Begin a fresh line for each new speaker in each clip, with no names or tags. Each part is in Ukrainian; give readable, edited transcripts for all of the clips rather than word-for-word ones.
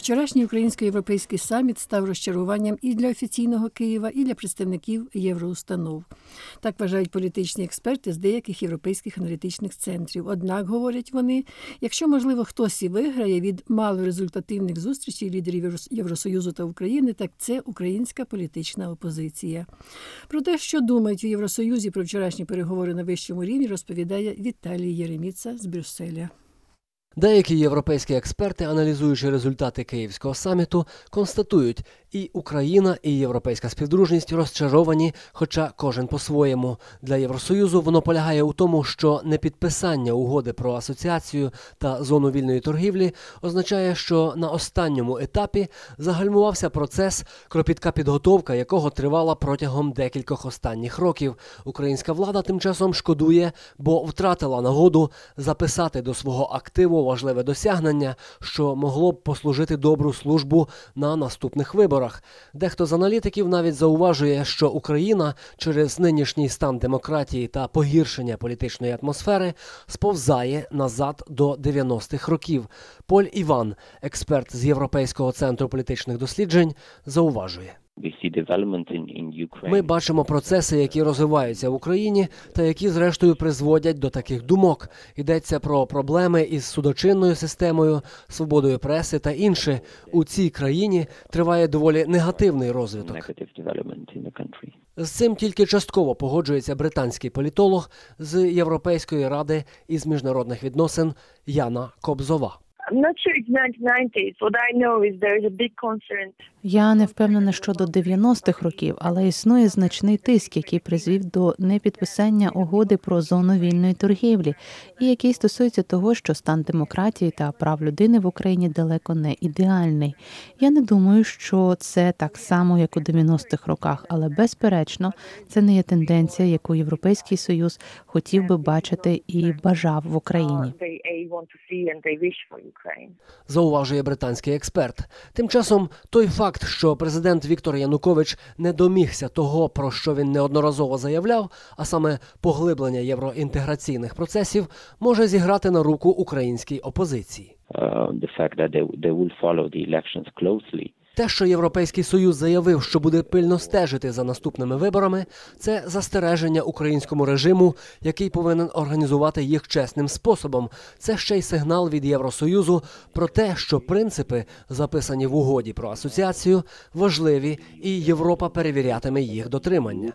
Вчорашній українсько-європейський саміт став розчаруванням і для офіційного Києва, і для представників євроустанов. Так вважають політичні експерти з деяких європейських аналітичних центрів. Однак, говорять вони, якщо, можливо, хтось і виграє від малорезультативних зустрічей лідерів Євросоюзу та України, так це українська політична опозиція. Про те, що думають у Євросоюзі про вчорашні переговори на вищому рівні, розповідає Віталій Єреміца з Брюсселя.
Деякі європейські експерти, аналізуючи результати Київського саміту, констатують, і Україна, і європейська співдружність розчаровані, хоча кожен по-своєму. Для Євросоюзу воно полягає у тому, що непідписання угоди про асоціацію та зону вільної торгівлі означає, що на останньому етапі загальмувався процес, кропітка підготовка якого тривала протягом декількох останніх років. Українська влада тим часом шкодує, бо втратила нагоду записати до свого активу важливе досягнення, що могло б послужити добру службу на наступних виборах. Дехто з аналітиків навіть зауважує, що Україна через нинішній стан демократії та погіршення політичної атмосфери сповзає назад до 90-х років. Поль Іван, експерт з Європейського центру політичних досліджень, зауважує. Ми бачимо процеси, які розвиваються в Україні та які, зрештою, призводять до таких думок. Йдеться про проблеми із судочинною системою, свободою преси та інше. У цій країні триває доволі негативний розвиток. З цим тільки частково погоджується британський політолог з Європейської ради із міжнародних відносин Яна Кобзова.
Я не впевнена щодо 90-х років, але існує значний тиск, який призвів до непідписання угоди про зону вільної торгівлі, і який стосується того, що стан демократії та прав людини в Україні далеко не ідеальний. Я не думаю, що це так само, як у 90-х роках, але безперечно, це не є тенденція, яку Європейський Союз хотів би бачити і бажав в Україні.
Зауважує британський експерт. Тим часом той факт, що президент Віктор Янукович не домігся того, про що він неодноразово заявляв, а саме поглиблення євроінтеграційних процесів, може зіграти на руку українській опозиції. Те, що Європейський Союз заявив, що буде пильно стежити за наступними виборами, це застереження українському режиму, який повинен організувати їх чесним способом. Це ще й сигнал від Євросоюзу про те, що принципи, записані в угоді про асоціацію, важливі, і Європа перевірятиме їх дотримання.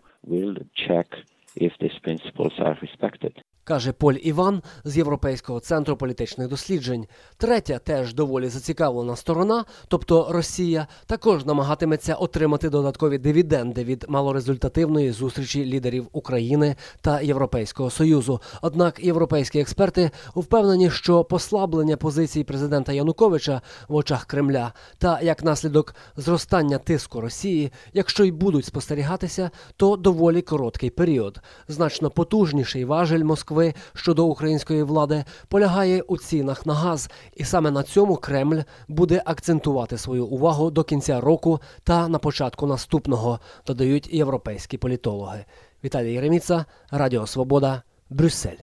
Каже Поль Іван з Європейського центру політичних досліджень. Третя, теж доволі зацікавлена сторона, тобто Росія, також намагатиметься отримати додаткові дивіденди від малорезультативної зустрічі лідерів України та Європейського Союзу. Однак європейські експерти впевнені, що послаблення позицій президента Януковича в очах Кремля та, як наслідок, зростання тиску Росії, якщо й будуть спостерігатися, то доволі короткий період. Значно потужніший важель Москви щодо української влади полягає у цінах на газ, і саме на цьому Кремль буде акцентувати свою увагу до кінця року та на початку наступного, додають європейські політологи. Віталій Єреміца, Радіо Свобода, Брюссель.